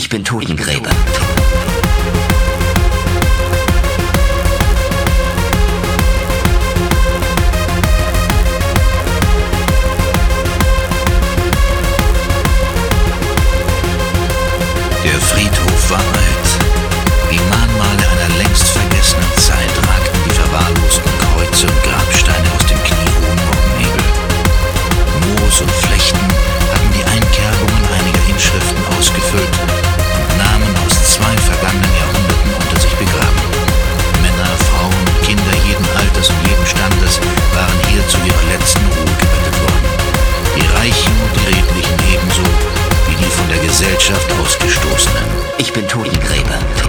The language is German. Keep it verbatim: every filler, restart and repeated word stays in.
Ich bin Totengräber. Der Friedhof war alt. Wie Mahnmale einer längst vergessenen Zeit ragten die verwahrlosten Kreuze und Grabsteine aus dem kniehohen Morgennebel. Moos und Flechten hatten die Einkerbungen einiger Inschriften ausgefüllt und Namen aus zwei vergangenen Jahrhunderten unter sich begraben. Männer, Frauen und Kinder jeden Alters und jeden Standes waren hier zu ihrer letzten Ruhe gebettet worden. Die Reichen und die Redlichen ebenso wie die von der Gesellschaft Ausgestoßenen. Ich bin Totengräber.